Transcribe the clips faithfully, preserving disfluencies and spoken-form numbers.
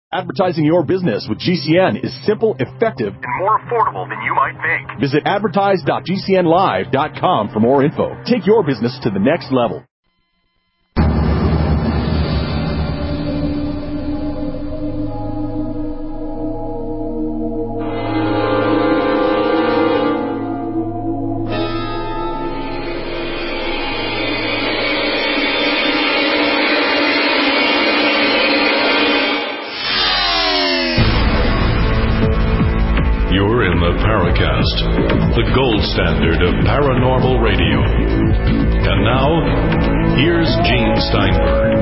Advertising your business with G C N is simple, effective, and more affordable than you might think. Visit advertise dot g c n live dot com for more info. Take your business to the next level. The gold standard of paranormal radio. And now, here's Gene Steinberg.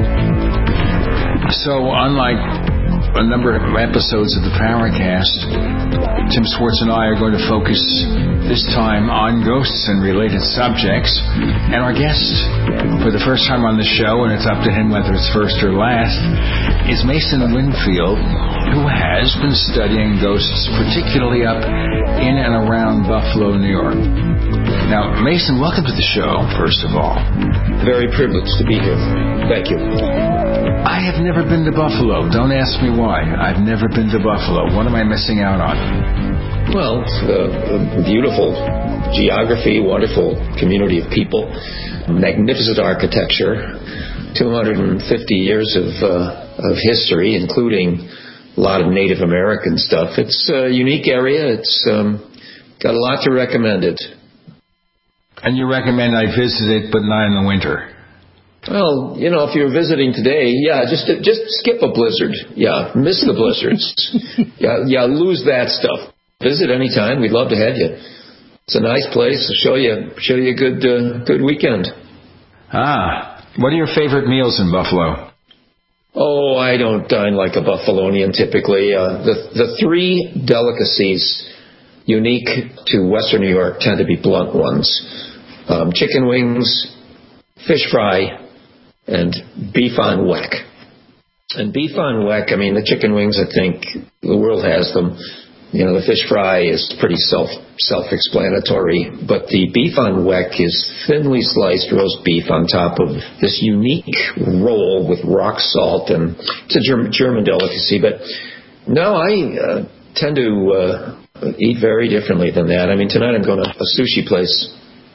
So, unlike a number of episodes of the Paracast, Tim Swartz and I are going to focus this time on ghosts and related subjects. And our guest, for the first time on the show, and it's up to him whether it's first or last, is Mason Winfield, who has been studying ghosts, particularly up in and around Buffalo, New York. Now, Mason, welcome to the show, first of all. Very privileged to be here. Thank you. I have never been to Buffalo. Don't ask me why. I've never been to Buffalo. What am I missing out on? Well, it's a beautiful geography, wonderful community of people, magnificent architecture, two hundred fifty years of, uh, of history, including a lot of Native American stuff. It's a unique area. It's um, got a lot to recommend it. And you recommend I visit it, but not in the winter? Well, you know, if you're visiting today, yeah, just just skip a blizzard. Yeah, miss the blizzards. yeah, yeah, lose that stuff. Visit anytime. We'd love to have you. It's a nice place. Show you show you a good uh, good weekend. Ah, what are your favorite meals in Buffalo? Oh, I don't dine like a Buffalonian typically. Uh, the the three delicacies unique to Western New York tend to be blunt ones: um, chicken wings, fish fry, and beef on weck. And beef on weck, I mean, the chicken wings, I think the world has them. You know, the fish fry is pretty self self-explanatory, but the beef on weck is thinly sliced roast beef on top of this unique roll with rock salt, and it's a German, German delicacy. But no, I uh, tend to uh, eat very differently than that. I mean, tonight I'm going to a sushi place.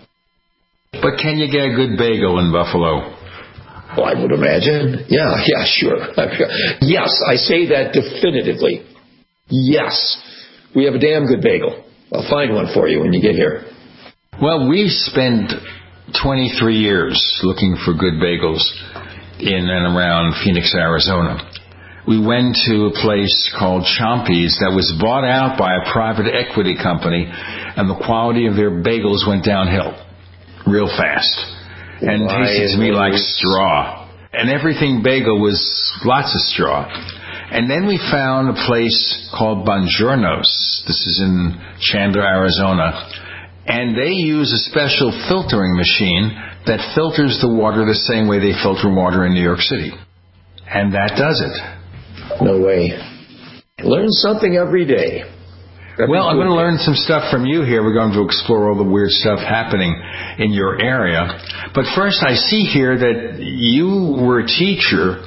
But can you get a good bagel in Buffalo? Oh, I would imagine. Yeah, yeah, sure. Yes, I say that definitively. Yes. We have a damn good bagel. I'll find one for you when you get here. Well, we spent twenty-three years looking for good bagels in and around Phoenix, Arizona. We went to a place called Chompy's that was bought out by a private equity company, and the quality of their bagels went downhill real fast. And Why tasted to me like straw. And everything bagel was lots of straw. And then we found a place called Buongiorno's. This is in Chandler, Arizona. And they use a special filtering machine that filters the water the same way they filter water in New York City. And that does it. No way. Learn something every day. Every well, I'm going to day. learn some stuff from you here. We're going to explore all the weird stuff happening in your area. But first, I see here that you were a teacher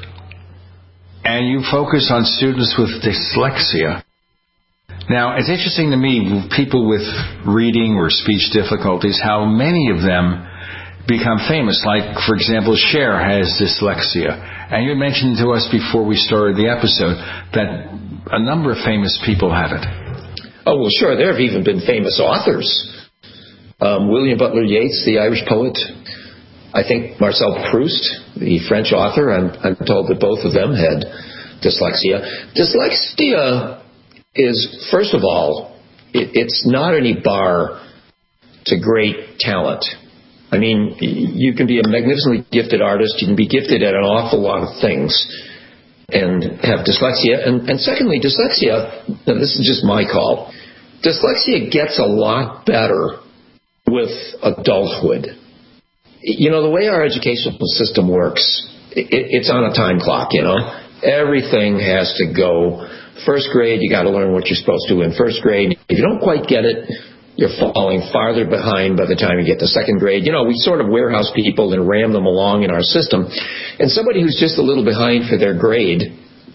and you focus on students with dyslexia. Now, it's interesting to me, people with reading or speech difficulties, how many of them become famous. Like, for example, Cher has dyslexia. And you mentioned to us before we started the episode that a number of famous people have it. Oh, well, sure. There have even been famous authors. Um, William Butler Yeats, the Irish poet. I think Marcel Proust, the French author, I'm, I'm told that both of them had dyslexia. Dyslexia is, first of all, it, it's not any bar to great talent. I mean, you can be a magnificently gifted artist. You can be gifted at an awful lot of things and have dyslexia. And, and secondly, dyslexia, and this is just my call, dyslexia gets a lot better with adulthood. You know, the way our educational system works, it, it's on a time clock, you know. Everything has to go. First grade, you got to learn what you're supposed to in first grade. If you don't quite get it, you're falling farther behind by the time you get to second grade. You know, we sort of warehouse people and ram them along in our system. And somebody who's just a little behind for their grade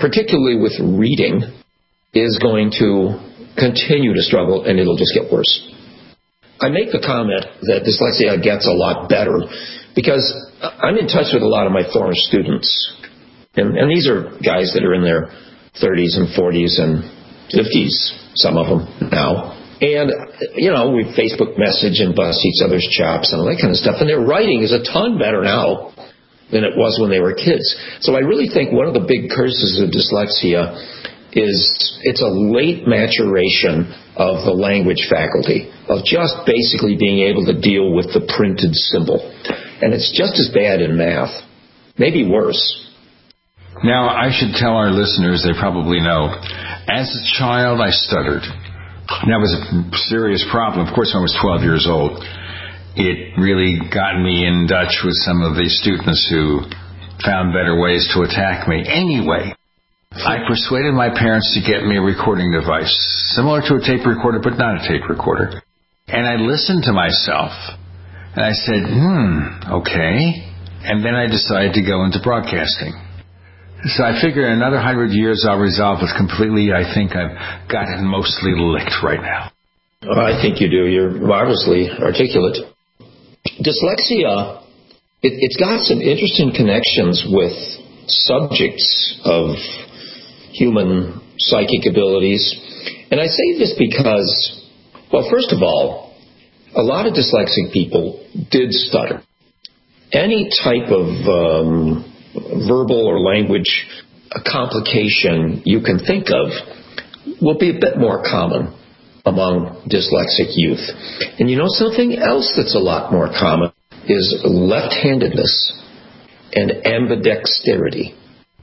particularly with reading, is going to continue to struggle, and it'll just get worse. I make the comment that dyslexia gets a lot better because I'm in touch with a lot of my former students. And, and these are guys that are in their thirties and forties and fifties, some of them now. And, you know, we Facebook message and bust each other's chops and all that kind of stuff. And their writing is a ton better now than it was when they were kids. So I really think one of the big curses of dyslexia is it's a late maturation of the language faculty, of just basically being able to deal with the printed symbol. And it's just as bad in math, maybe worse. Now, I should tell our listeners, they probably know, as a child I stuttered. That was a serious problem. Of course, when I was twelve years old, it really got me in Dutch with some of the students who found better ways to attack me. Anyway, I persuaded my parents to get me a recording device, similar to a tape recorder, but not a tape recorder. And I listened to myself, and I said, hmm, okay. And then I decided to go into broadcasting. So I figure in another hundred years I'll resolve it completely. I think I've got it mostly licked right now. I think you do. You're marvelously articulate. Dyslexia, it, it's got some interesting connections with subjects of human psychic abilities. And I say this because, well, first of all, a lot of dyslexic people did stutter. Any type of um, verbal or language complication you can think of will be a bit more common among dyslexic youth. And you know something else that's a lot more common is left-handedness and ambidexterity.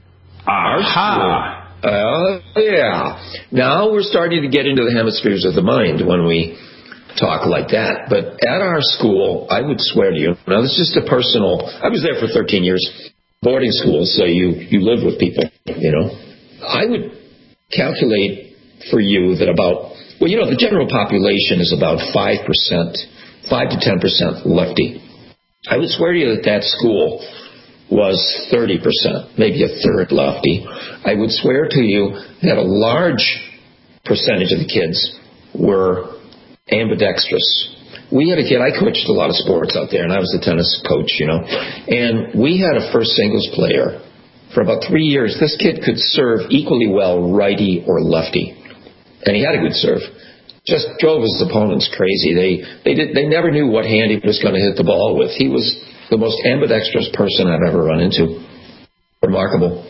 Aha! Uh, yeah. Now we're starting to get into the hemispheres of the mind when we talk like that. But at our school, I would swear to you, now this is just a personal, I was there for thirteen years, boarding school, so you, you live with people, you know. I would calculate for you that about, well, you know, the general population is about five percent, five to ten percent lefty. I would swear to you that that school was thirty percent, maybe a third lefty. I would swear to you that a large percentage of the kids were ambidextrous. We had a kid, I coached a lot of sports out there, and I was the tennis coach, you know, and we had a first singles player for about three years. This kid could serve equally well righty or lefty, and he had a good serve. Just drove his opponents crazy. They they did they never knew what hand he was going to hit the ball with. He was the most ambidextrous person I've ever run into. Remarkable.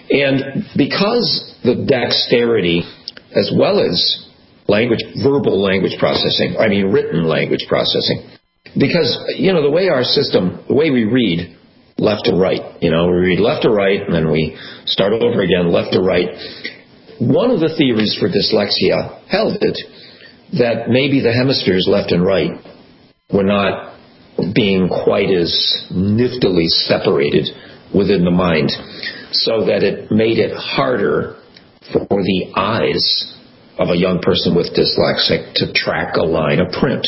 And because the dexterity, as well as language, verbal language processing, I mean written language processing, because, you know, the way our system, the way we read left to right, you know, we read left to right, and then we start over again, left to right. One of the theories for dyslexia held it that maybe the hemispheres left and right were not being quite as niftily separated within the mind, so that it made it harder for the eyes of a young person with dyslexic to track a line of print.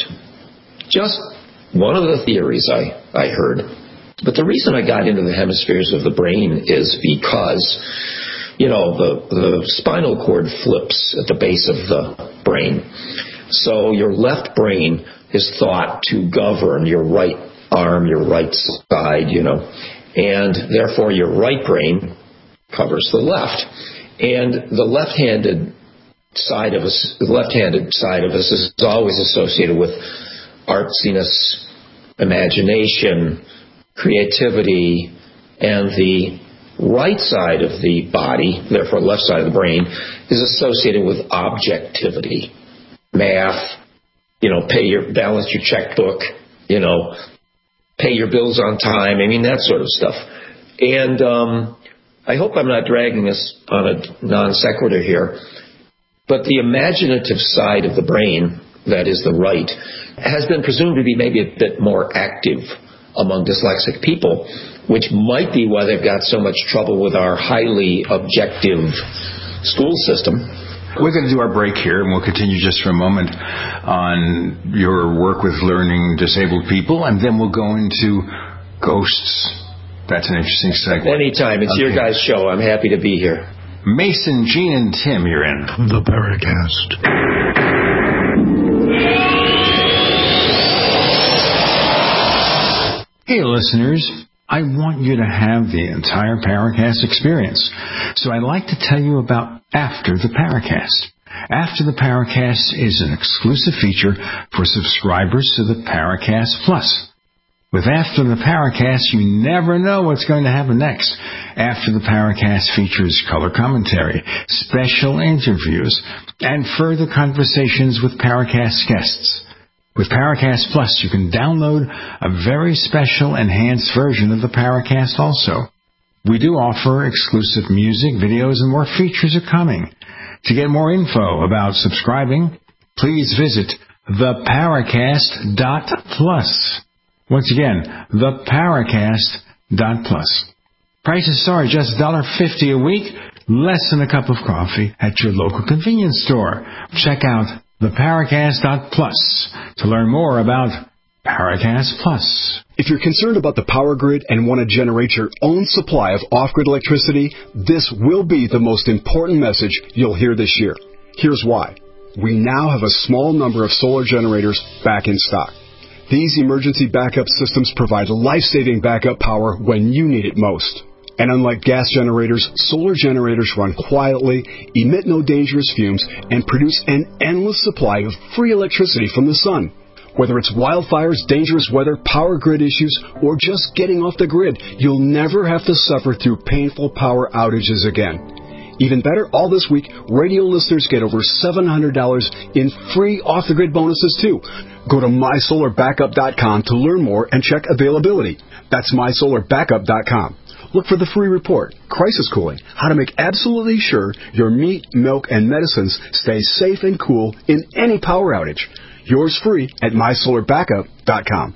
Just one of the theories I, I heard. But the reason I got into the hemispheres of the brain is because, you know, the, the spinal cord flips at the base of the brain. So your left brain is thought to govern your right arm, your right side, you know, and therefore your right brain covers the left. And the left-handed side of us, the left-handed side of us is always associated with artsiness, imagination, creativity, and the right side of the body, therefore left side of the brain, is associated with objectivity, math, you know, pay your, balance your checkbook, you know, pay your bills on time, I mean, that sort of stuff. And um, I hope I'm not dragging us on a non sequitur here, but the imaginative side of the brain, that is the right, has been presumed to be maybe a bit more active among dyslexic people, which might be why they've got so much trouble with our highly objective school system. We're going to do our break here, and we'll continue just for a moment on your work with learning disabled people, and then we'll go into ghosts. That's an interesting segment. Anytime. It's okay. Your guys' show. I'm happy to be here. Mason, Gene, and Tim, you're in The Paracast. Hey, listeners. I want you to have the entire Paracast experience. So I'd like to tell you about After the Paracast. After the Paracast is an exclusive feature for subscribers to the Paracast Plus. With After the Paracast, you never know what's going to happen next. After the Paracast features color commentary, special interviews, and further conversations with Paracast guests. With Paracast Plus, you can download a very special enhanced version of the Paracast also. We do offer exclusive music, videos, and more features are coming. To get more info about subscribing, please visit the paracast dot plus. Once again, the paracast dot plus. Prices start just one dollar fifty a week, less than a cup of coffee at your local convenience store. Check out the paracast dot plus to learn more about Paracast Plus. If you're concerned about the power grid and want to generate your own supply of off-grid electricity, this will be the most important message you'll hear this year. Here's why. We now have a small number of solar generators back in stock. These emergency backup systems provide life-saving backup power when you need it most. And unlike gas generators, solar generators run quietly, emit no dangerous fumes, and produce an endless supply of free electricity from the sun. Whether it's wildfires, dangerous weather, power grid issues, or just getting off the grid, you'll never have to suffer through painful power outages again. Even better, all this week, radio listeners get over seven hundred dollars in free off-the-grid bonuses, too. Go to my solar backup dot com to learn more and check availability. That's my solar backup dot com. Look for the free report, Crisis Cooling, how to make absolutely sure your meat, milk, and medicines stay safe and cool in any power outage. Yours free at my solar backup dot com.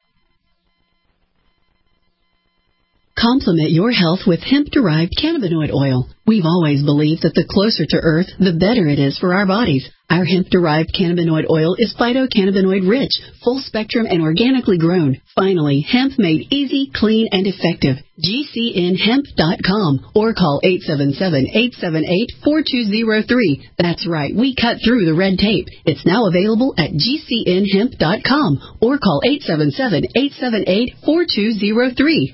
Complement your health with hemp-derived cannabinoid oil. We've always believed that the closer to Earth, the better it is for our bodies. Our hemp-derived cannabinoid oil is phytocannabinoid-rich, full-spectrum, and organically grown. Finally, hemp made easy, clean, and effective. G C N hemp dot com or call eight seven seven, eight seven eight, four two zero three. That's right, we cut through the red tape. It's now available at G C N hemp dot com or call eight seven seven, eight seven eight, four two zero three.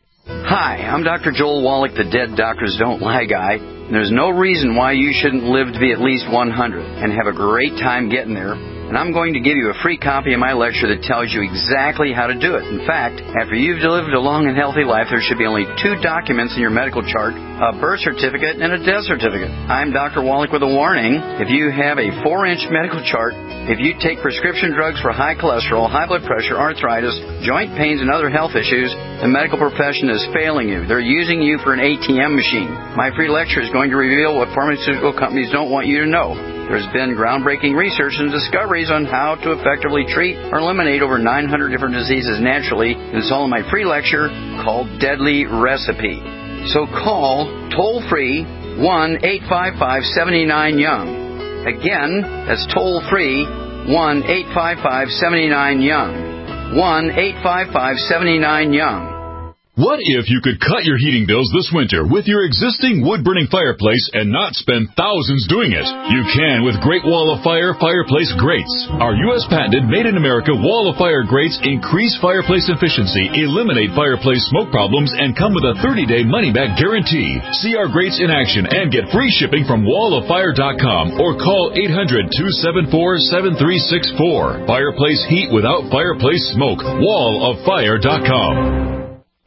Hi, I'm Doctor Joel Wallach, the Dead Doctors Don't Lie guy. There's no reason why you shouldn't live to be at least one hundred and have a great time getting there. And I'm going to give you a free copy of my lecture that tells you exactly how to do it. In fact, after you've lived a long and healthy life, there should be only two documents in your medical chart, a birth certificate and a death certificate. I'm Doctor Wallach with a warning. If you have a four-inch medical chart, if you take prescription drugs for high cholesterol, high blood pressure, arthritis, joint pains, and other health issues, the medical profession is failing you. They're using you for an A T M machine. My free lecture is going to reveal what pharmaceutical companies don't want you to know. There's been groundbreaking research and discoveries on how to effectively treat or eliminate over nine hundred different diseases naturally. It's all in my free lecture called Deadly Recipe. So call toll-free one eight five five, seven nine, young. Again, that's toll-free one eight five five, seven nine, young. one eight five five, seven nine, young. What if you could cut your heating bills this winter with your existing wood-burning fireplace and not spend thousands doing it? You can with Great Wall of Fire Fireplace Grates. Our U S patented made-in-America Wall of Fire grates increase fireplace efficiency, eliminate fireplace smoke problems, and come with a thirty-day money-back guarantee. See our grates in action and get free shipping from wall of fire dot com or call eight hundred, two seven four, seven three six four. Fireplace heat without fireplace smoke. wall of fire dot com.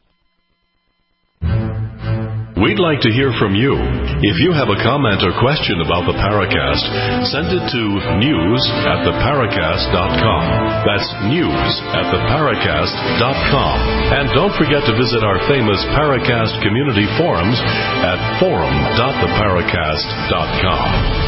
We'd like to hear from you. If you have a comment or question about the Paracast, send it to news at the paracast dot com. That's news at the paracast dot com. And don't forget to visit our famous Paracast community forums at forum dot the paracast dot com.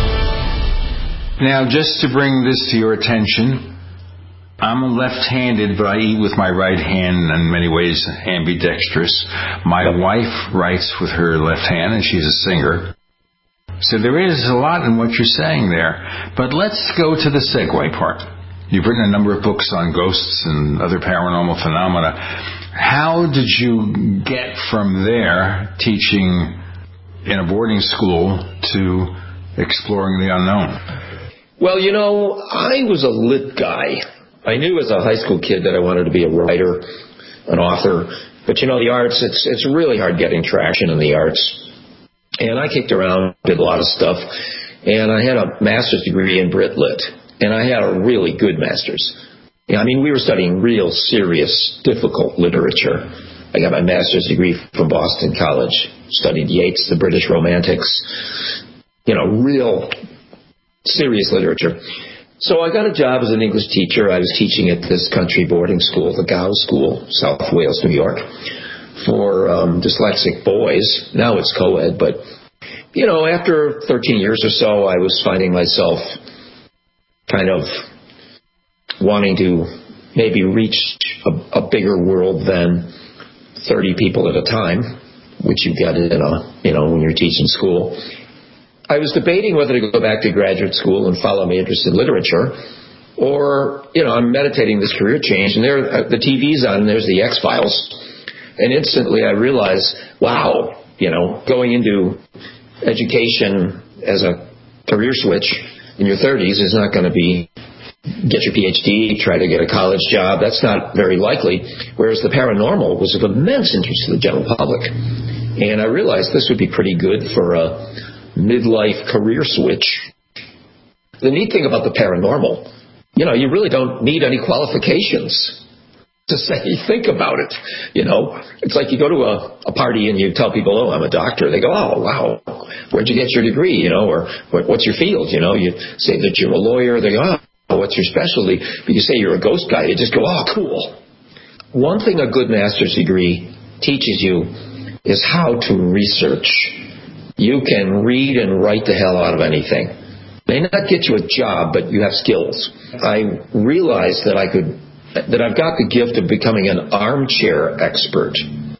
Now, just to bring this to your attention, I'm left-handed, but I eat with my right hand, in many ways ambidextrous. My wife writes with her left hand, and she's a singer. So there is a lot in what you're saying there. But let's go to the segue part. You've written a number of books on ghosts and other paranormal phenomena. How did you get from there teaching in a boarding school to exploring the unknown? Well, you know, I was a lit guy. I knew as a high school kid that I wanted to be a writer, an author. But, you know, the arts, it's it's really hard getting traction in the arts. And I kicked around, did a lot of stuff. And I had a master's degree in Brit Lit. And I had a really good master's. Yeah, I mean, we were studying real serious, difficult literature. I got my master's degree from Boston College. Studied Yeats, the British Romantics. You know, real serious literature. So I got a job as an English teacher. I was teaching at this country boarding school, the Gow School, South Wales, New York, for um, dyslexic boys. Now it's co-ed, but, you know, after thirteen years or so, I was finding myself kind of wanting to maybe reach a, a bigger world than thirty people at a time, which you get in a, you know, when you're teaching school. I was debating whether to go back to graduate school and follow my interest in literature, or, you know, I'm meditating this career change, and there, the T V's on, and there's the X-Files, and instantly I realized, wow, you know, going into education as a career switch in your thirties is not going to be get your P H D, try to get a college job. That's not very likely, whereas the paranormal was of immense interest to the general public. And I realized this would be pretty good for a midlife career switch. The neat thing about the paranormal, you know, you really don't need any qualifications to say, think about it. You know, it's like you go to a, a party and you tell people, oh, I'm a doctor. They go, oh, wow, where'd you get your degree? You know, or what, what's your field? You know, you say that you're a lawyer. They go, oh, what's your specialty? But you say you're a ghost guy. They just go, oh, cool. One thing a good master's degree teaches you is how to research. You can read and write the hell out of anything. May not get you a job, but you have skills. I realized that I could, that I've got the gift of becoming an armchair expert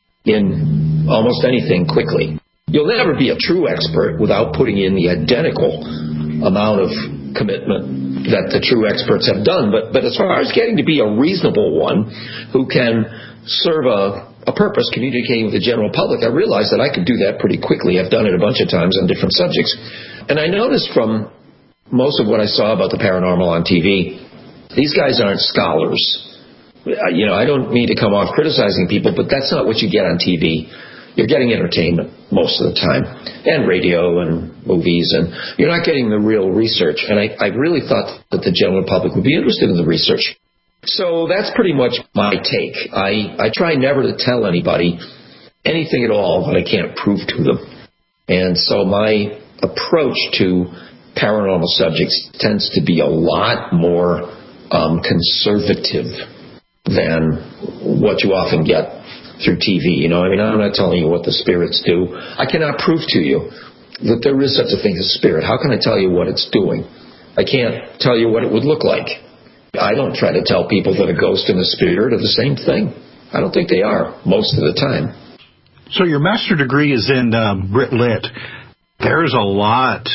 in almost anything quickly. You'll never be a true expert without putting in the identical amount of commitment that the true experts have done. But, but as far as getting to be a reasonable one who can serve a a purpose, communicating with the general public, I realized that I could do that pretty quickly. I've done it a bunch of times on different subjects. And I noticed from most of what I saw about the paranormal on T V, these guys aren't scholars. You know, I don't mean to come off criticizing people, but that's not what you get on T V. You're getting entertainment most of the time, and radio and movies, and you're not getting the real research. And I, I really thought that the general public would be interested in the research. So that's pretty much my take. I, I try never to tell anybody anything at all that I can't prove to them. And so my approach to paranormal subjects tends to be a lot more um, conservative than what you often get through T V. You know, I mean, I'm not telling you what the spirits do. I cannot prove to you that there is such a thing as a spirit. How can I tell you what it's doing? I can't tell you what it would look like. I don't try to tell people that a ghost and a spirit are the same thing. I don't think they are most of the time. So your master degree is in um, Brit Lit. There's a lot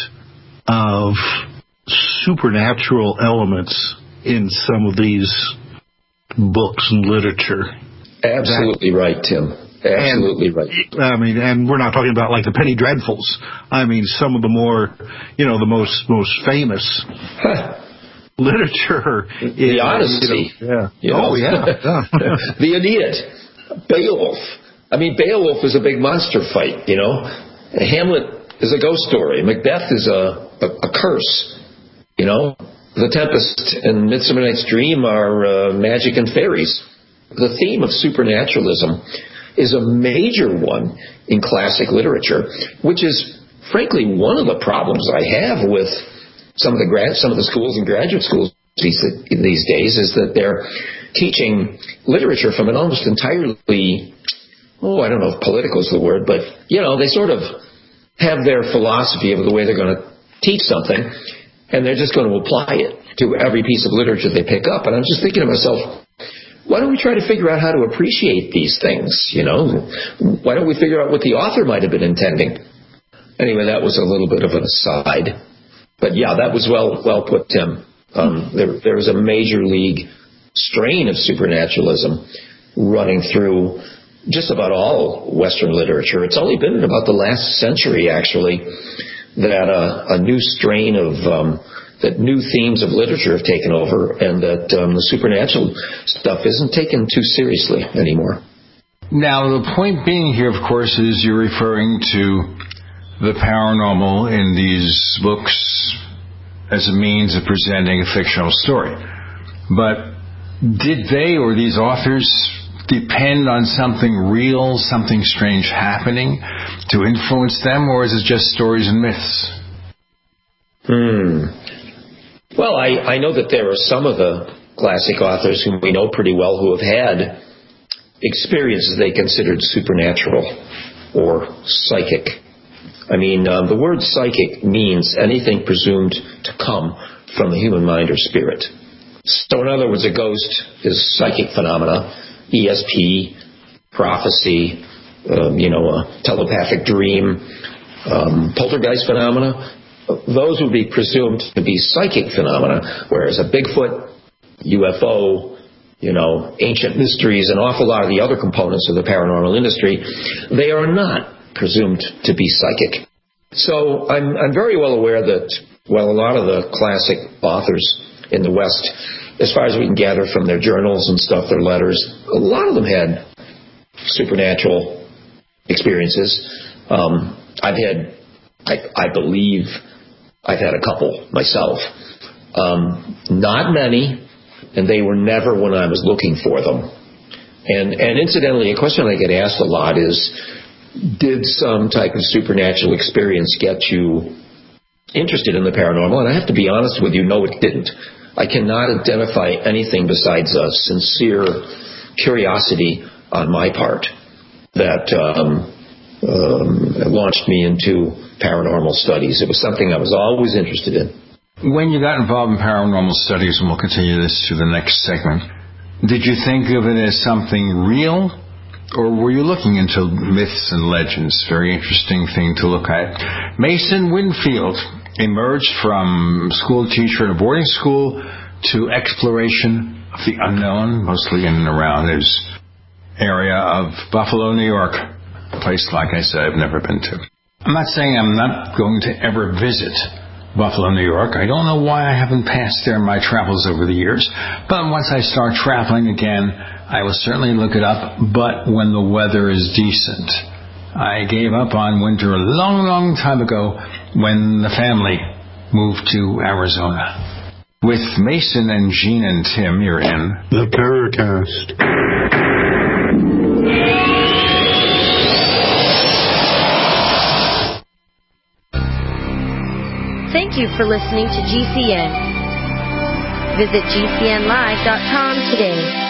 of supernatural elements in some of these books and literature. Absolutely that, right, Tim. Absolutely and, right. I mean, and we're not talking about like the Penny Dreadfuls. I mean, some of the more, you know, the most most famous literature. The is, Odyssey. You know, yeah. You know, oh, yeah. The Aeneid. Beowulf. I mean, Beowulf is a big monster fight, you know. Hamlet is a ghost story. Macbeth is a, a, a curse, you know. The Tempest and Midsummer Night's Dream are uh, magic and fairies. The theme of supernaturalism is a major one in classic literature, which is, frankly, one of the problems I have with some of the grad, some of the schools and graduate schools these, these days is that they're teaching literature from an almost entirely, oh, I don't know if political is the word, but, you know, they sort of have their philosophy of the way they're going to teach something, and they're just going to apply it to every piece of literature they pick up. And I'm just thinking to myself, why don't we try to figure out how to appreciate these things, you know? Why don't we figure out what the author might have been intending? Anyway, that was a little bit of an aside. But, yeah, that was well well put, Tim. Um, there, there was a major league strain of supernaturalism running through just about all Western literature. It's only been in about the last century, actually, that uh, a new strain of, um, that new themes of literature have taken over, and that um, the supernatural stuff isn't taken too seriously anymore. Now, the point being here, of course, is you're referring to the paranormal in these books as a means of presenting a fictional story. But did they or these authors depend on something real, something strange happening to influence them, or is it just stories and myths? Hmm. Well, I, I know that there are some of the classic authors whom we know pretty well who have had experiences they considered supernatural or psychic. I mean, um, the word psychic means anything presumed to come from the human mind or spirit. So in other words, a ghost is psychic phenomena, E S P, prophecy, um, you know, a telepathic dream, um, poltergeist phenomena. Those would be presumed to be psychic phenomena, whereas a Bigfoot, U F O, you know, ancient mysteries, an awful lot of the other components of the paranormal industry, they are not presumed to be psychic. So I'm, I'm very well aware that, well, a lot of the classic authors in the West, as far as we can gather from their journals and stuff, their letters, a lot of them had supernatural experiences. Um, I've had, I, I believe, I've had a couple myself. Um, not many, and they were never when I was looking for them. And, and incidentally, a question I get asked a lot is, did some type of supernatural experience get you interested in the paranormal? And I have to be honest with you, no, it didn't. I cannot identify anything besides a sincere curiosity on my part that um, um, launched me into paranormal studies. It was something I was always interested in. When you got involved in paranormal studies, and we'll continue this to the next segment, did you think of it as something real, or were you looking into myths and legends? Very interesting thing to look at. Mason Winfield emerged from school teacher in a boarding school to exploration of the unknown, mostly in and around his area of Buffalo, New York, a place, like I said, I've never been to. I'm not saying I'm not going to ever visit Buffalo, New York. I don't know why I haven't passed there in my travels over the years, but once I start traveling again, I will certainly look it up, but when the weather is decent. I gave up on winter a long, long time ago when the family moved to Arizona. With Mason and Gene and Tim, you're in The Paracast. Thank you for listening to G C N. Visit G C N live dot com today.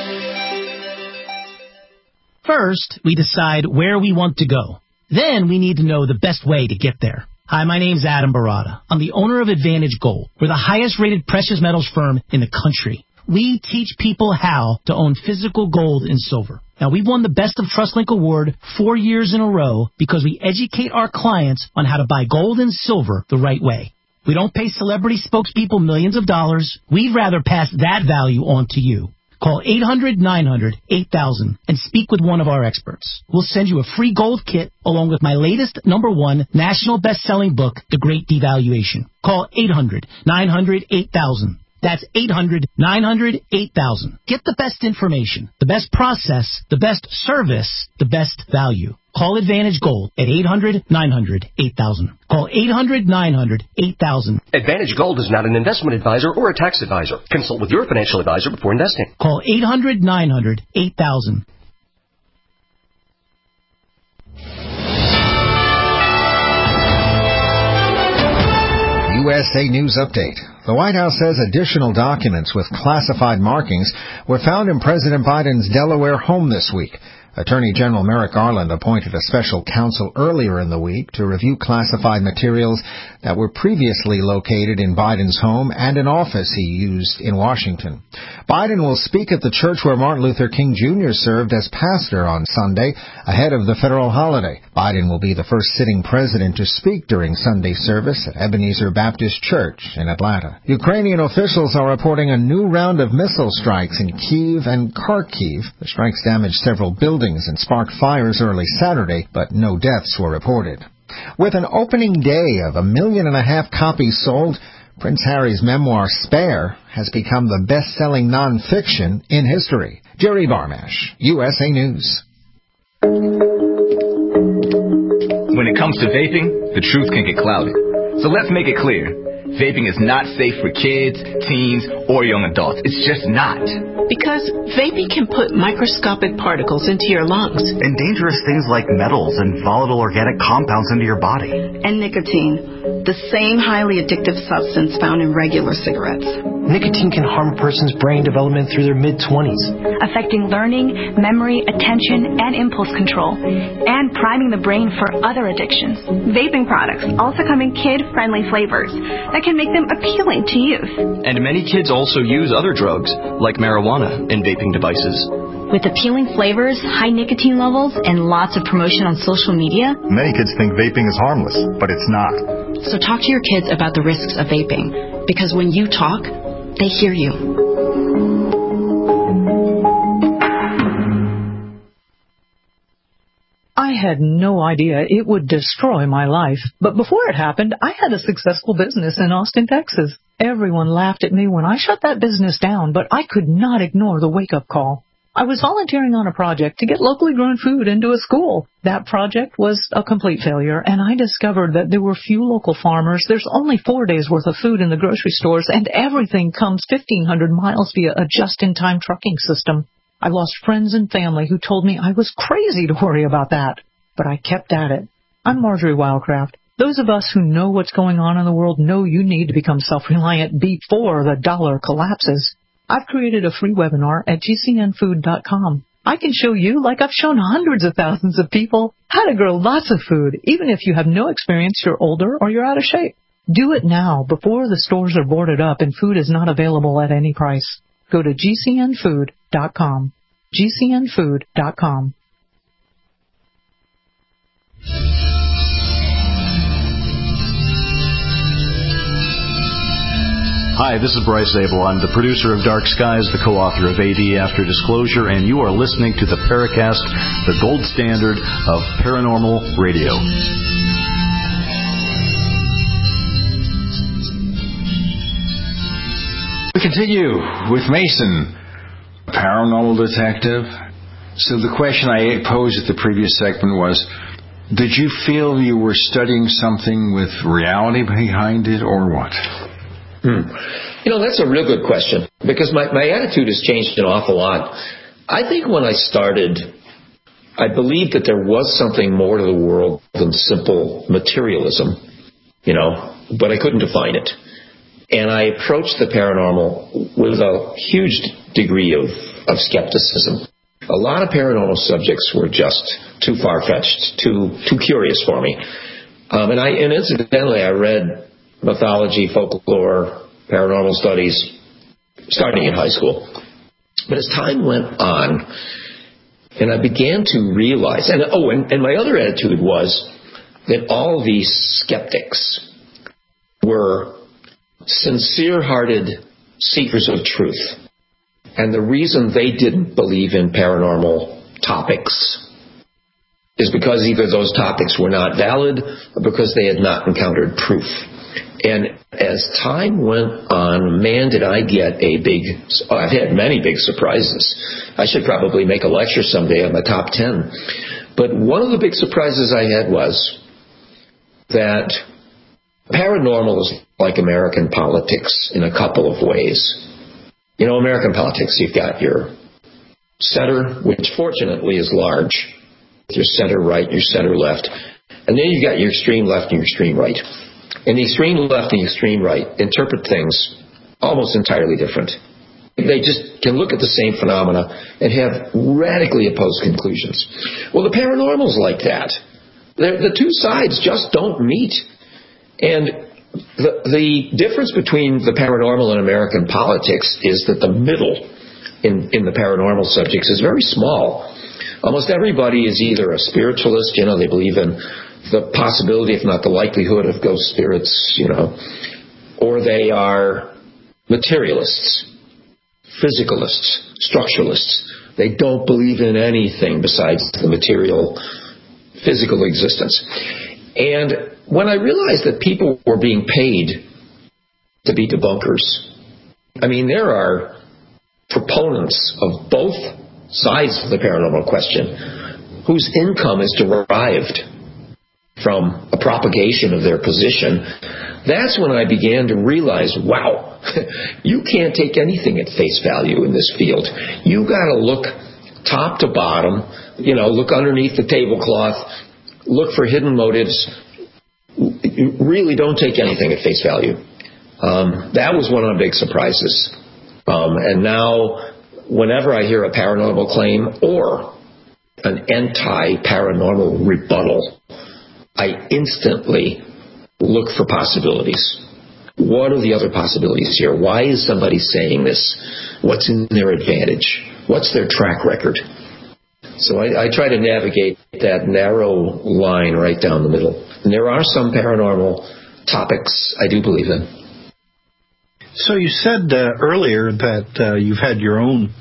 First, we decide where we want to go. Then we need to know the best way to get there. Hi, my name's Adam Barada. I'm the owner of Advantage Gold. We're the highest rated precious metals firm in the country. We teach people how to own physical gold and silver. Now, we've won the Best of TrustLink Award four years in a row because we educate our clients on how to buy gold and silver the right way. We don't pay celebrity spokespeople millions of dollars. We'd rather pass that value on to you. Call eight hundred, nine hundred, eight thousand and speak with one of our experts. We'll send you a free gold kit along with my latest number one national best-selling book, The Great Devaluation. Call eight hundred, nine hundred, eight thousand. That's eight hundred, nine hundred, eight thousand. Get the best information, the best process, the best service, the best value. Call Advantage Gold at eight hundred, nine hundred, eight thousand. Call eight hundred, nine hundred, eight thousand. Advantage Gold is not an investment advisor or a tax advisor. Consult with your financial advisor before investing. Call eight hundred, nine hundred, eight thousand. U S A News Update. The White House says additional documents with classified markings were found in President Biden's Delaware home this week. Attorney General Merrick Garland appointed a special counsel earlier in the week to review classified materials that were previously located in Biden's home and an office he used in Washington. Biden will speak at the church where Martin Luther King Junior served as pastor on Sunday, ahead of the federal holiday. Biden will be the first sitting president to speak during Sunday service at Ebenezer Baptist Church in Atlanta. Ukrainian officials are reporting a new round of missile strikes in Kyiv and Kharkiv. The strikes damaged several buildings buildings and sparked fires early Saturday, but no deaths were reported. With an opening day of a million and a half copies sold, Prince Harry's memoir, Spare, has become the best-selling nonfiction in history. Jerry Barmash, U S A News. When it comes to vaping, the truth can get clouded. So let's make it clear. Vaping is not safe for kids, teens, or young adults. It's just not. Because vaping can put microscopic particles into your lungs. And dangerous things like metals and volatile organic compounds into your body. And nicotine, the same highly addictive substance found in regular cigarettes. Nicotine can harm a person's brain development through their mid-twenties. Affecting learning, memory, attention, and impulse control. And priming the brain for other addictions. Vaping products also come in kid-friendly flavors that can make them appealing to youth. And many kids also use other drugs, like marijuana, in vaping devices. With appealing flavors, high nicotine levels, and lots of promotion on social media, many kids think vaping is harmless, but it's not. So talk to your kids about the risks of vaping, because when you talk, they hear you. I had no idea it would destroy my life. But before it happened, I had a successful business in Austin, Texas. Everyone laughed at me when I shut that business down, but I could not ignore the wake-up call. I was volunteering on a project to get locally grown food into a school. That project was a complete failure, and I discovered that there were few local farmers. There's only four days' worth of food in the grocery stores, and everything comes fifteen hundred miles via a just-in-time trucking system. I lost friends and family who told me I was crazy to worry about that. But I kept at it. I'm Marjorie Wildcraft. Those of us who know what's going on in the world know you need to become self-reliant before the dollar collapses. I've created a free webinar at G C N food dot com. I can show you, like I've shown hundreds of thousands of people, how to grow lots of food, even if you have no experience, you're older, or you're out of shape. Do it now, before the stores are boarded up and food is not available at any price. Go to G C N food dot com. G C N food dot com. Hi, this is Bryce Zabel. I'm the producer of Dark Skies, the co-author of A D After Disclosure, and you are listening to the Paracast, the gold standard of paranormal radio. We continue with Mason, paranormal detective. So the question I posed at the previous segment was, did you feel you were studying something with reality behind it, or what? Hmm. You know, that's a real good question, because my, my attitude has changed an awful lot. I think when I started, I believed that there was something more to the world than simple materialism, you know, but I couldn't define it. And I approached the paranormal with a huge degree of, of skepticism. A lot of paranormal subjects were just too far-fetched, too too curious for me. Um, and I and incidentally, I read mythology, folklore, paranormal studies, starting in high school. But as time went on, and I began to realize, and oh, and, and my other attitude was that all these skeptics were sincere-hearted seekers of truth. And the reason they didn't believe in paranormal topics is because either those topics were not valid or because they had not encountered proof. And as time went on, man, did I get a big, I've had many big surprises. I should probably make a lecture someday on the top ten. But one of the big surprises I had was that paranormal is like American politics in a couple of ways. You know, American politics, you've got your center, which fortunately is large, your center right, your center left, and then you've got your extreme left and your extreme right. And the extreme left and the extreme right interpret things almost entirely different. They just can look at the same phenomena and have radically opposed conclusions. Well, the paranormal's like that. They're, the two sides just don't meet. And The, the difference between the paranormal and American politics is that the middle in, in the paranormal subjects is very small. Almost everybody is either a spiritualist, you know, they believe in the possibility, if not the likelihood, of ghost spirits, you know, or they are materialists, physicalists, structuralists. They don't believe in anything besides the material, physical existence. And when I realized that people were being paid to be debunkers, I mean, there are proponents of both sides of the paranormal question whose income is derived from a propagation of their position. That's when I began to realize, wow, you can't take anything at face value in this field. You got to look top to bottom, you know, look underneath the tablecloth, look for hidden motives. You really don't take anything at face value. Um, that was one of the big surprises. Um, and now, whenever I hear a paranormal claim or an anti-paranormal rebuttal, I instantly look for possibilities. What are the other possibilities here? Why is somebody saying this? What's in their advantage? What's their track record? So I, I try to navigate that narrow line right down the middle. And there are some paranormal topics I do believe in. So you said uh, earlier that uh, you've had your own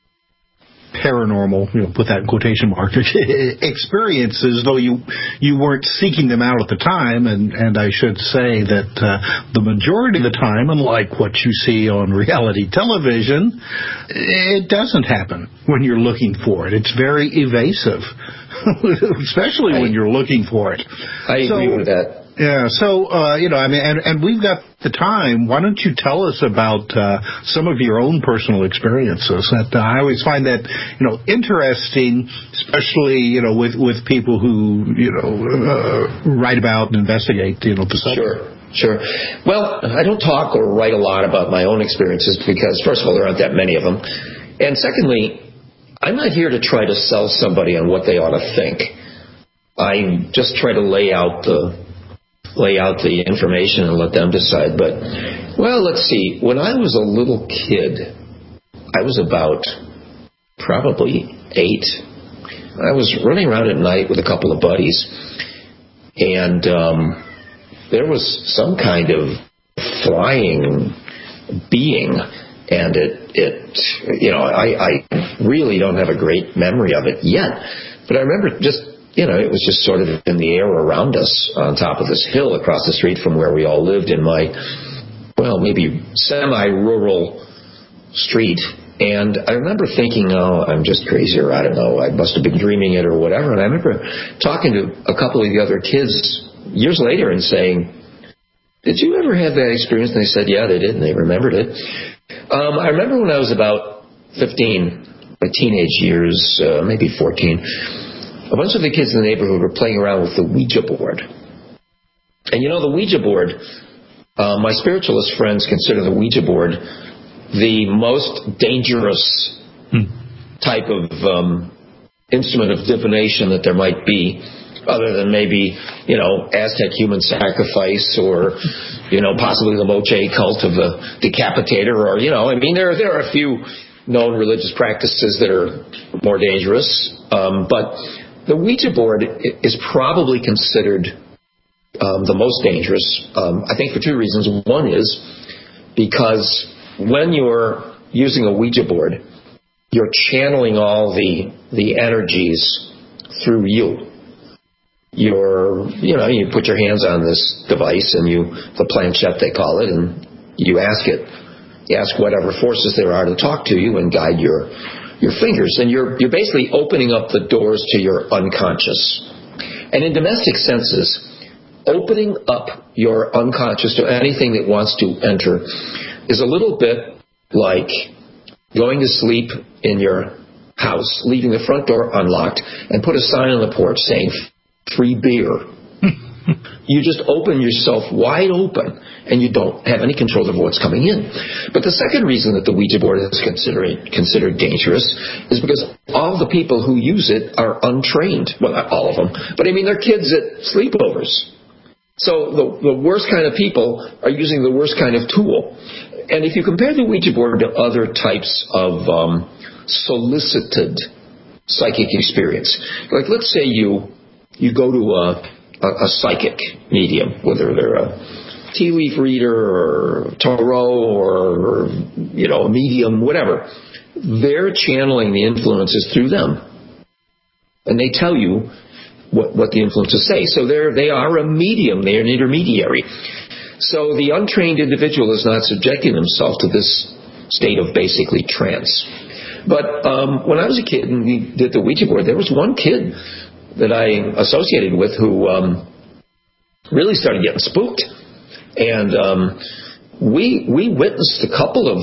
paranormal, you know, put that in quotation marks, experiences, though you you weren't seeking them out at the time. And, and I should say that uh, the majority of the time, unlike what you see on reality television, it doesn't happen when you're looking for it. It's very evasive, especially I, when you're looking for it. I so, agree with that. Yeah, so, uh, you know, I mean, and, and we've got the time. Why don't you tell us about uh, some of your own personal experiences? That uh, I always find that, you know, interesting, especially, you know, with, with people who, you know, uh, write about and investigate, you know, the subject. Sure, sure. Well, I don't talk or write a lot about my own experiences because, first of all, there aren't that many of them. And secondly, I'm not here to try to sell somebody on what they ought to think. I just try to lay out the... lay out the information and let them decide. But, well, let's see. When I was a little kid, I was about probably eight. I was running around at night with a couple of buddies, and um, there was some kind of flying being, and it, it you know, I, I really don't have a great memory of it yet, but I remember just You know, it was just sort of in the air around us on top of this hill across the street from where we all lived in my, well, maybe semi-rural street. And I remember thinking, oh, I'm just crazy, or I don't know, I must have been dreaming it or whatever. And I remember talking to a couple of the other kids years later and saying, did you ever have that experience? And they said, yeah, they did, and they remembered it. Um, I remember when I was about fifteen, my teenage years, uh, maybe fourteen, a bunch of the kids in the neighborhood were playing around with the Ouija board. And you know, the Ouija board, uh, my spiritualist friends consider the Ouija board the most dangerous hmm. type of um, instrument of divination that there might be, other than maybe, you know, Aztec human sacrifice or, you know, possibly the Moche cult of the decapitator, or, you know, I mean, there, there are a few known religious practices that are more dangerous, um, but the Ouija board is probably considered um, the most dangerous, um, I think for two reasons. One is because when you're using a Ouija board, you're channeling all the the energies through you. You're, you know, you put your hands on this device, and you, the planchette they call it, and you ask it, you ask whatever forces there are to talk to you and guide your your fingers, and you're you're basically opening up the doors to your unconscious. And in domestic senses, opening up your unconscious to anything that wants to enter is a little bit like going to sleep in your house, leaving the front door unlocked, and put a sign on the porch saying, free beer. You just open yourself wide open, and you don't have any control over what's coming in. But the second reason that the Ouija board is considered considered dangerous is because all the people who use it are untrained. Well, not all of them, but I mean, they're kids at sleepovers. So the, the worst kind of people are using the worst kind of tool. And if you compare the Ouija board to other types of um, solicited psychic experience, like let's say you you go to a A, a psychic medium, whether they're a tea leaf reader or tarot or, or, you know, a medium, whatever. they're channeling the influences through them. And they tell you what, what the influences say. So they're, they are a medium. They're an intermediary. So the untrained individual is not subjecting himself to this state of basically trance. But um, when I was a kid and we did the Ouija board, there was one kid that I associated with who um, really started getting spooked. And um, we we witnessed a couple of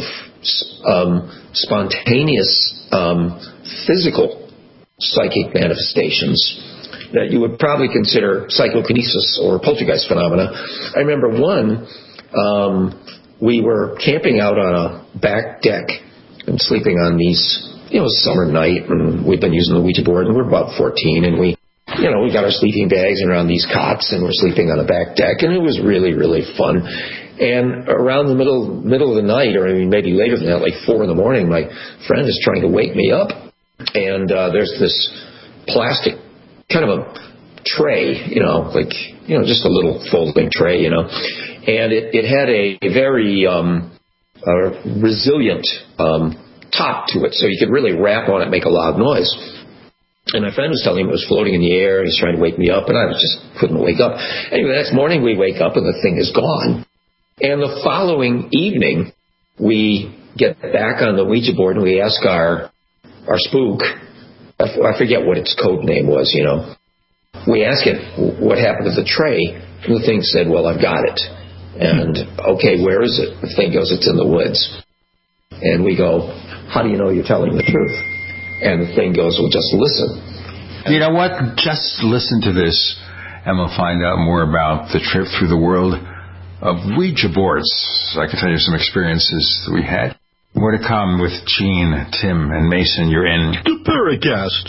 um, spontaneous um, physical psychic manifestations that you would probably consider psychokinesis or poltergeist phenomena. I remember one, um, we were camping out on a back deck and sleeping on these, you know, summer night, and we've been using the Ouija board, and we're about fourteen, and we, you know, we got our sleeping bags and around these cots, and we're sleeping on a back deck, and it was really, really fun. And around the middle middle of the night, or I mean maybe later than that, like four in the morning, my friend is trying to wake me up, and uh, there's this plastic kind of a tray, you know, like, you know, just a little folding tray, you know, and it, it had a, a very um, uh, resilient um, top to it, so you could really rap on it, make a loud noise. And my friend was telling him it was floating in the air. He's trying to wake me up, and I just couldn't wake up. Anyway, the next morning we wake up, and the thing is gone. And the following evening, we get back on the Ouija board, and we ask our our spook, I forget what its code name was, you know. We ask it, what happened to the tray? And the thing said, well, I've got it. And, okay, where is it? The thing goes, it's in the woods. And we go, how do you know you're telling the truth? And the thing goes, well, just listen. You know what? Just listen to this, and we'll find out more about the trip through the world of Ouija boards. I can tell you some experiences that we had. More to come with Gene, Tim, and Mason. You're in the Paracast.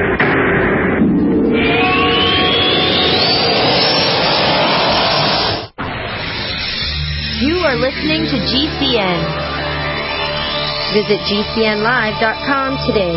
You are listening to G C N. Visit G C N live dot com today.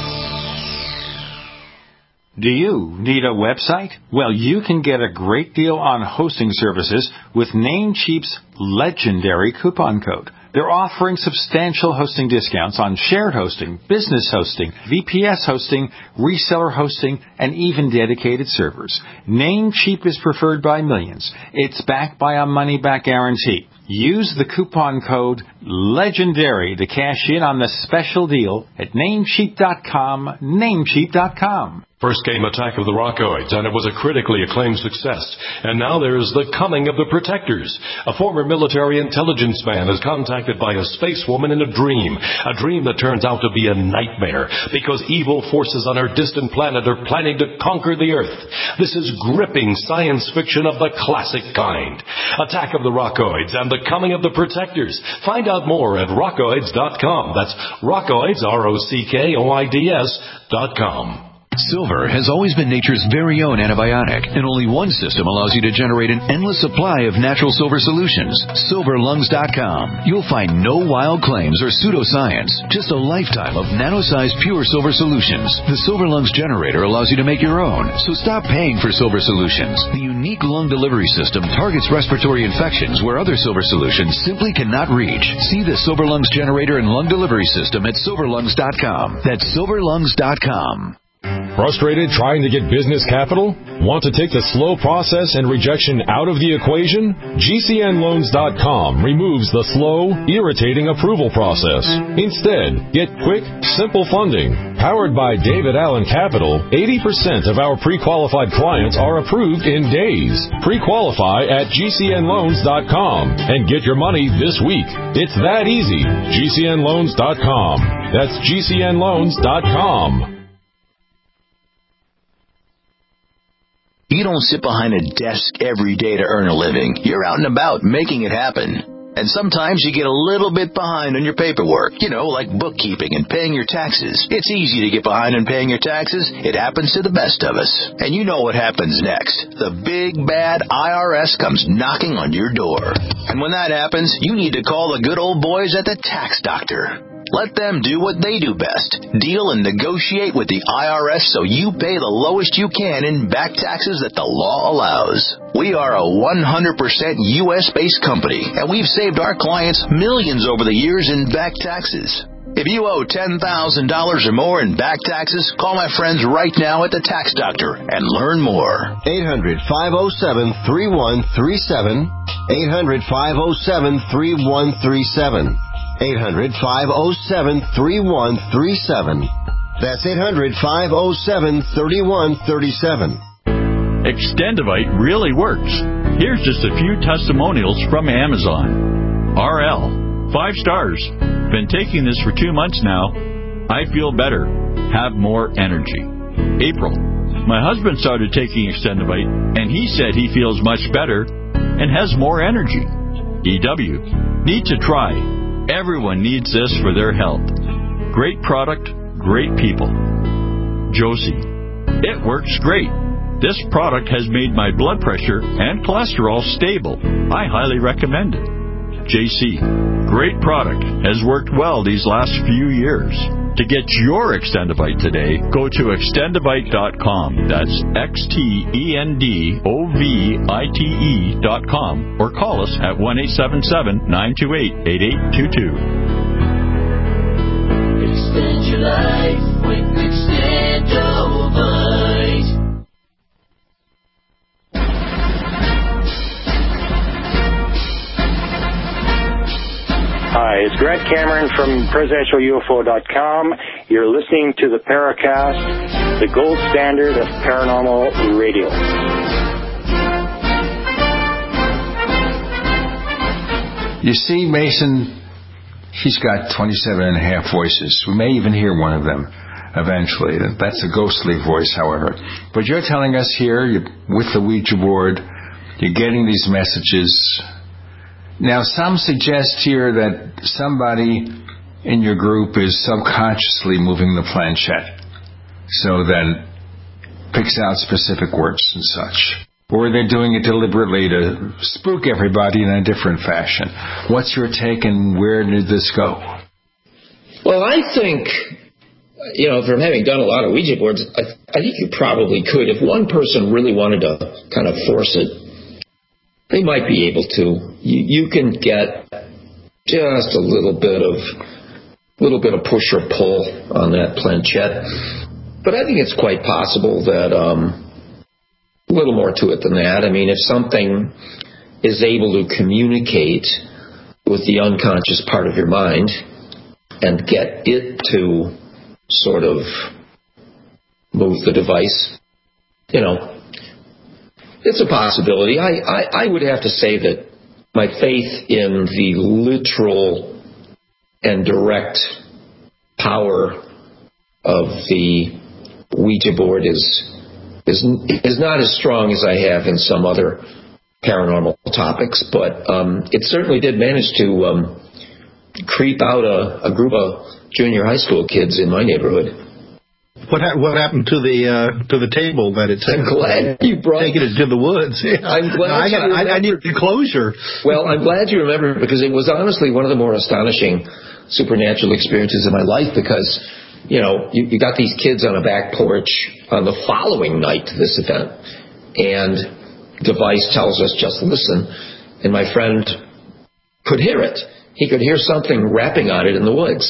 Do you need a website? Well, you can get a great deal on hosting services with Namecheap's legendary coupon code. They're offering substantial hosting discounts on shared hosting, business hosting, V P S hosting, reseller hosting, and even dedicated servers. Namecheap is preferred by millions. It's backed by a money-back guarantee. Use the coupon code LEGENDARY to cash in on the special deal at namecheap dot com, namecheap dot com. First came Attack of the Rockoids, and it was a critically acclaimed success. And now there is The Coming of the Protectors. A former military intelligence man is contacted by a space woman in a dream, a dream that turns out to be a nightmare, because evil forces on her distant planet are planning to conquer the Earth. This is gripping science fiction of the classic kind. Attack of the Rockoids and The Coming of the Protectors. Find out more at rockoids dot com. That's Rockoids, R O C K O I D S dot com. Silver has always been nature's very own antibiotic, and only one system allows you to generate an endless supply of natural silver solutions. silver lungs dot com. You'll find no wild claims or pseudoscience, just a lifetime of nano-sized pure silver solutions. The Silver Lungs generator allows you to make your own, so stop paying for silver solutions. The unique lung delivery system targets respiratory infections where other silver solutions simply cannot reach. See the Silver Lungs generator and lung delivery system at silver lungs dot com. That's silver lungs dot com. Frustrated trying to get business capital? Want to take the slow process and rejection out of the equation? G C N loans dot com removes the slow, irritating approval process. Instead, get quick, simple funding. Powered by David Allen Capital, eighty percent of our pre-qualified clients are approved in days. Pre-qualify at G C N loans dot com and get your money this week. It's that easy. G C N loans dot com. That's G C N loans dot com. You don't sit behind a desk every day to earn a living. You're out and about making it happen. And sometimes you get a little bit behind on your paperwork, you know, like bookkeeping and paying your taxes. It's easy to get behind on paying your taxes. It happens to the best of us. And you know what happens next. The big, bad I R S comes knocking on your door. And when that happens, you need to call the good old boys at the Tax Doctor. Let them do what they do best. Deal and negotiate with the I R S so you pay the lowest you can in back taxes that the law allows. We are a one hundred percent U S based company, and we've saved our clients millions over the years in back taxes. If you owe ten thousand dollars or more in back taxes, call my friends right now at the Tax Doctor and learn more. eight hundred, five oh seven, three one three seven. eight hundred, five oh seven, three one three seven. eight hundred, five oh seven, three one three seven. That's eight hundred, five oh seven, three one three seven. Extendivite really works. Here's just a few testimonials from Amazon. R L, five stars. Been taking this for two months now. I feel better. Have more energy. April, my husband started taking Extendivite, and he said he feels much better and has more energy. E W, need to try. Everyone needs this for their health. Great product, great people. Josie, it works great. This product has made my blood pressure and cholesterol stable. I highly recommend it. J C, great product, has worked well these last few years. To get your Extendivite today, go to extendivite dot com. That's X T E N D O V I T E dot com. Or call us at one eight seven seven, nine two eight, eight eight two two. Extend your life with Extendivite. Hi, it's Grant Cameron from Presidential U F O dot com. You're listening to the Paracast, the gold standard of paranormal radio. You see, Mason, she's got twenty-seven and a half voices. We may even hear one of them eventually. That's a ghostly voice, however. But you're telling us here, you're with the Ouija board, you're getting these messages. Now, some suggest here that somebody in your group is subconsciously moving the planchette so that it picks out specific words and such. Or they're doing it deliberately to spook everybody in a different fashion. What's your take, and where did this go? Well, I think, you know, from having done a lot of Ouija boards, I, I think you probably could. If one person really wanted to kind of force it, they might be able to. You, you can get just a little bit of little bit of push or pull on that planchette. But I think it's quite possible that um, a little more to it than that. I mean, if something is able to communicate with the unconscious part of your mind and get it to sort of move the device, you know, it's a possibility. I, I, I would have to say that my faith in the literal and direct power of the Ouija board is is is not as strong as I have in some other paranormal topics, but um, it certainly did manage to um, creep out a, a group of junior high school kids in my neighborhood. What ha- what happened to the uh, to the table that it's I'm glad you brought taking it to the woods? I'm glad no, I, got, I, I need closure. Well, I'm glad you remember, because it was honestly one of the more astonishing supernatural experiences of my life, because you know you, you got these kids on a back porch on the following night to this event, and device tells us just listen, and my friend could hear it. He could hear something rapping on it in the woods,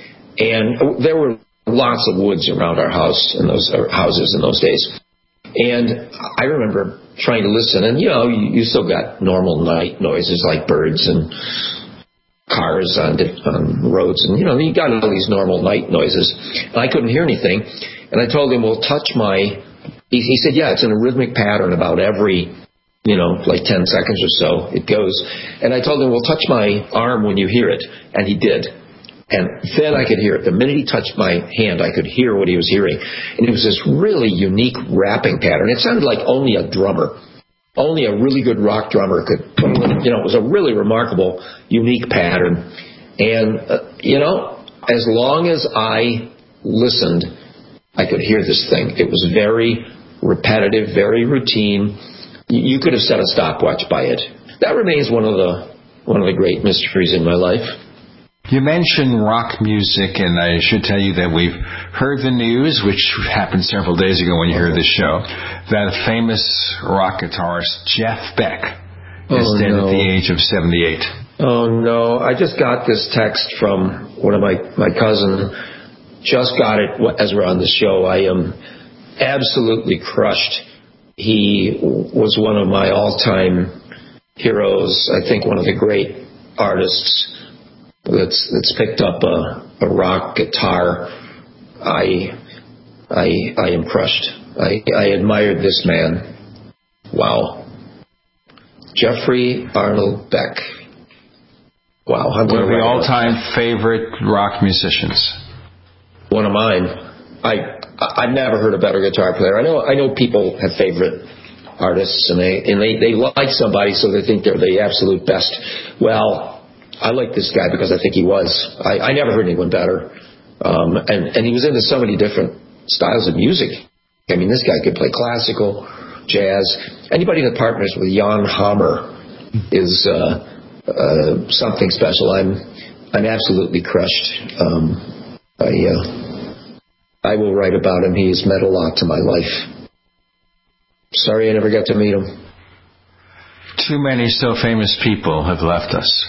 and there were lots of woods around our house in those or houses in those days. And I remember trying to listen, and you know, you, you still got normal night noises like birds and cars on, on roads, and you know, you got all these normal night noises. And I couldn't hear anything, and I told him, "Well, touch my." He, he said, "Yeah, it's in a rhythmic pattern about every, you know, like ten seconds or so it goes." And I told him, "Well, touch my arm when you hear it," and he did. And then I could hear it. The minute he touched my hand, I could hear what he was hearing. And it was this really unique rapping pattern. It sounded like only a drummer, only a really good rock drummer could, you know, it was a really remarkable, unique pattern. And, uh, you know, as long as I listened, I could hear this thing. It was very repetitive, very routine. You could have set a stopwatch by it. That remains one of the, one of the great mysteries in my life. You mentioned rock music, and I should tell you that we've heard the news, which happened several days ago when you heard this show, that a famous rock guitarist, Jeff Beck, is oh, dead no. at the age of seventy-eight. Oh, no. I just got this text from one of my, my cousin. Just got it as we're on the show. I am absolutely crushed. He was one of my all-time heroes. I think one of the great artists that's that's picked up a, a rock guitar. I I I am crushed. I, I admired this man. Wow. Jeffrey Arnold Beck. Wow. I'm one of the all-time favorite rock musicians. One of mine. I I've never heard a better guitar player. I know I know people have favorite artists and they and they, they like somebody so they think they're the absolute best. Well, I like this guy because I think he was. I, I never heard anyone better. Um, and, and he was into so many different styles of music. I mean, this guy could play classical, jazz. Anybody that partners with Jan Hammer is uh, uh, something special. I'm I'm absolutely crushed. Um, I uh, I will write about him. He's meant a lot to my life. Sorry I never got to meet him. Too many so famous people have left us.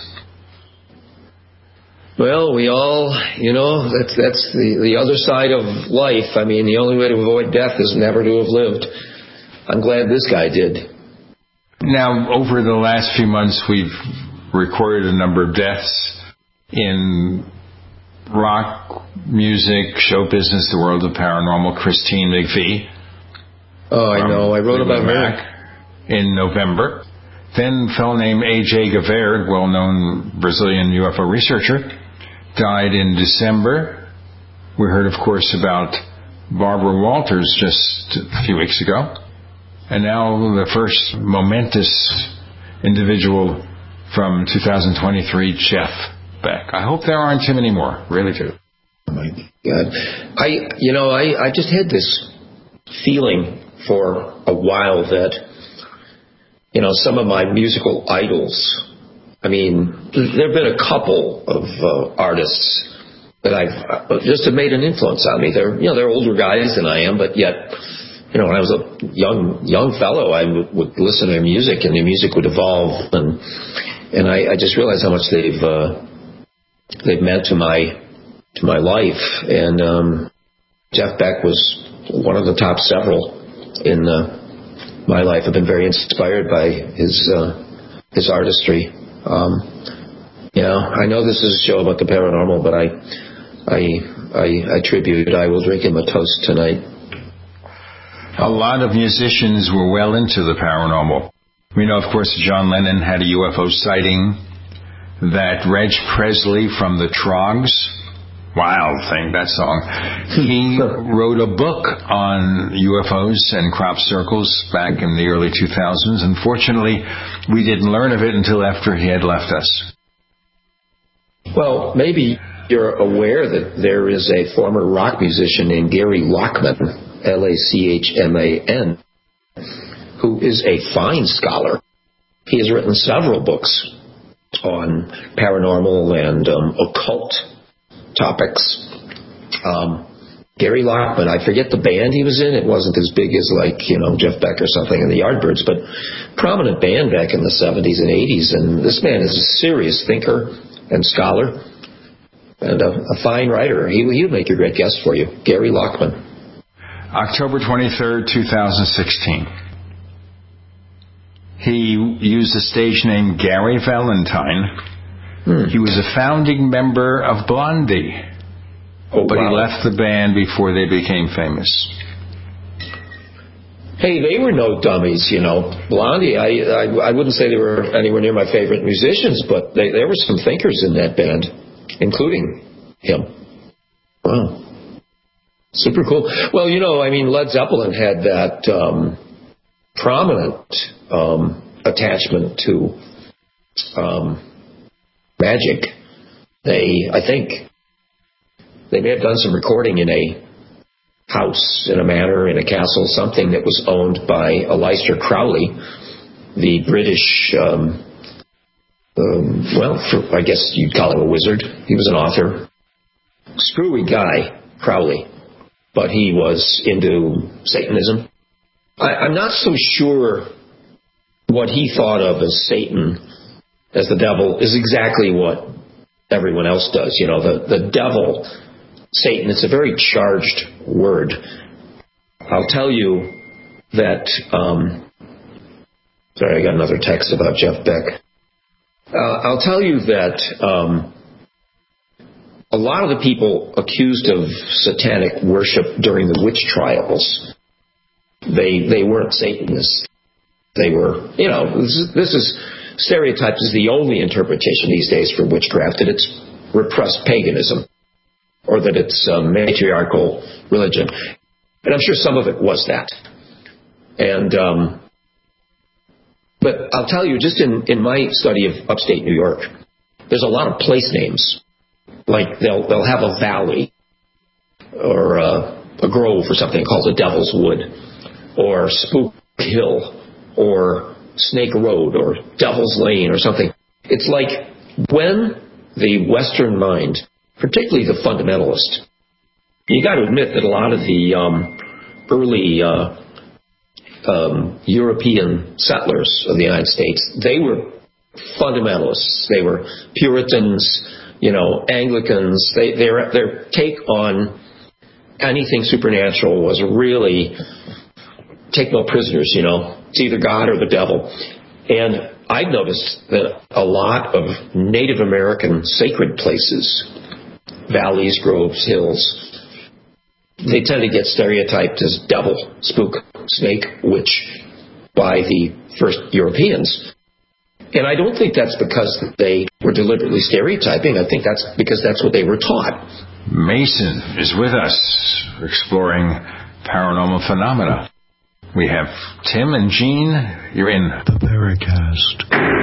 Well, we all, you know, that's that's the, the other side of life. I mean, the only way to avoid death is never to have lived. I'm glad this guy did. Now, over the last few months, we've recorded a number of deaths in rock, music, show business, the world of paranormal. Christine McVie. Oh, I know. I wrote about her in November. Then a fellow named A J Gaverd, well-known Brazilian U F O researcher, died in December. We heard, of course, about Barbara Walters just a few weeks ago. And now the first momentous individual from two thousand twenty-three, Jeff Beck. I hope there aren't too many more. Really do. Oh, my God. I, you know, I, I just had this feeling for a while that, you know, some of my musical idols, I mean, there have been a couple of uh, artists that I've uh, just have made an influence on me. They're, you know, they're older guys than I am, but yet, you know, when I was a young young fellow, I would, would listen to their music, and their music would evolve, and and I, I just realized how much they've uh, they've meant to my to my life. And um, Jeff Beck was one of the top several in uh, my life. I've been very inspired by his uh, his artistry. Um, you know, I know this is a show about the paranormal, but I I I, I tribute. I will drink him a toast tonight. A lot of musicians were well into the paranormal. We know, of course, John Lennon had a U F O sighting. That Reg Presley from the Trogs, wild thing, that song. He wrote a book on U F Os and crop circles back in the early two thousands. Unfortunately, we didn't learn of it until after he had left us. Well, maybe you're aware that there is a former rock musician named Gary Lockman, L A C H M A N, who is a fine scholar. He has written several books on paranormal and um, occult topics. Um, Gary Lockman, I forget the band he was in. It wasn't as big as, like, you know, Jeff Beck or something in the Yardbirds, but prominent band back in the seventies and eighties. And this man is a serious thinker and scholar and a, a fine writer. He, he would make a great guest for you. Gary Lockman. October twenty-third, twenty sixteen. He used the stage name Gary Valentine. Hmm. He was a founding member of Blondie. Oh, but wow. He left the band before they became famous. Hey, they were no dummies, you know. Blondie, I I, I wouldn't say they were anywhere near my favorite musicians, but they, there were some thinkers in that band, including him. Wow. Super cool. Well, you know, I mean, Led Zeppelin had that um, prominent um, attachment to um, magic. They, I think, they may have done some recording in a house, in a manor, in a castle, something that was owned by Aleister Crowley, the British, um, um, well, for, I guess you'd call him a wizard. He was an author. Screwy guy, Crowley. But he was into Satanism. I, I'm not so sure what he thought of as Satan as the devil is exactly what everyone else does. You know, the, the devil, Satan, it's a very charged word. I'll tell you that, um, sorry, I got another text about Jeff Beck. Uh, I'll tell you that um, a lot of the people accused of satanic worship during the witch trials, they they weren't Satanists. They were, you know, this is, this is stereotype is the only interpretation these days for witchcraft, that it's repressed paganism or that it's a matriarchal religion. And I'm sure some of it was that. And um, but I'll tell you, just in, in my study of upstate New York, there's a lot of place names. Like they'll they'll have a valley or a, a grove or something called the Devil's Wood or Spook Hill or Snake Road or Devil's Lane or something. It's like when the Western mind, particularly the fundamentalist, you got to admit that a lot of the um, early uh, um, European settlers of the United States, they were fundamentalists. They were Puritans, you know, Anglicans. They, their their take on anything supernatural was really take no prisoners. You know, it's either God or the devil. And I've noticed that a lot of Native American sacred places, valleys, groves, hills, they tend to get stereotyped as devil, spook, snake, witch by the first Europeans. And I don't think that's because they were deliberately stereotyping. I think that's because that's what they were taught. Mason is with us, exploring paranormal phenomena. We have Tim and Jean. You're in the Paracast.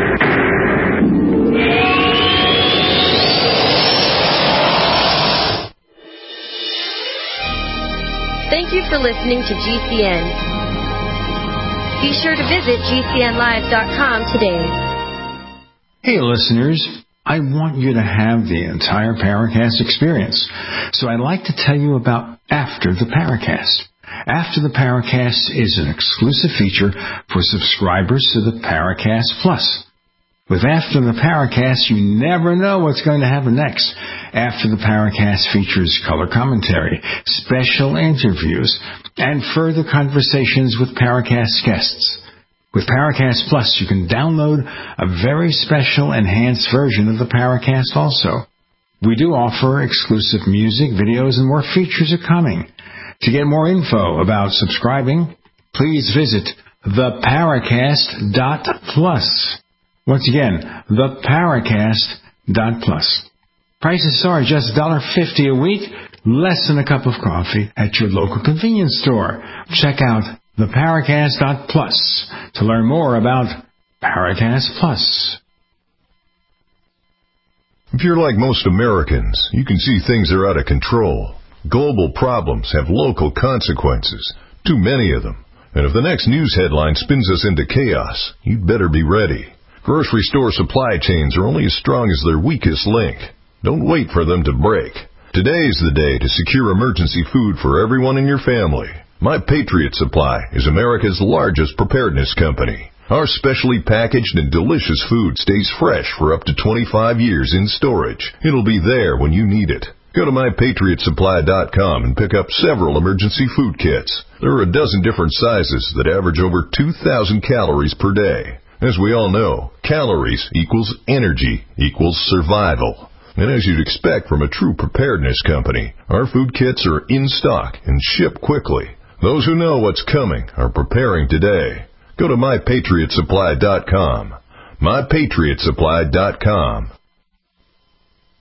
Thank you for listening to G C N. Be sure to visit G C N live dot com today. Hey listeners, I want you to have the entire Paracast experience. So I'd like to tell you about After the Paracast. After the Paracast is an exclusive feature for subscribers to the Paracast Plus. With After the Paracast, you never know what's going to happen next. After the Paracast features color commentary, special interviews, and further conversations with Paracast guests. With Paracast Plus, you can download a very special enhanced version of the Paracast also. We do offer exclusive music, videos, and more features are coming. To get more info about subscribing, please visit the paracast dot plus. Once again, the paracast dot plus. Prices are just one dollar fifty a week, less than a cup of coffee at your local convenience store. Check out the paracast dot plus to learn more about Paracast Plus. If you're like most Americans, you can see things are out of control. Global problems have local consequences, too many of them. And if the next news headline spins us into chaos, you'd better be ready. Grocery store supply chains are only as strong as their weakest link. Don't wait for them to break. Today is the day to secure emergency food for everyone in your family. My Patriot Supply is America's largest preparedness company. Our specially packaged and delicious food stays fresh for up to twenty-five years in storage. It'll be there when you need it. Go to my patriot supply dot com and pick up several emergency food kits. There are a dozen different sizes that average over two thousand calories per day. As we all know, calories equals energy equals survival. And as you'd expect from a true preparedness company, our food kits are in stock and ship quickly. Those who know what's coming are preparing today. Go to my patriot supply dot com. my patriot supply dot com.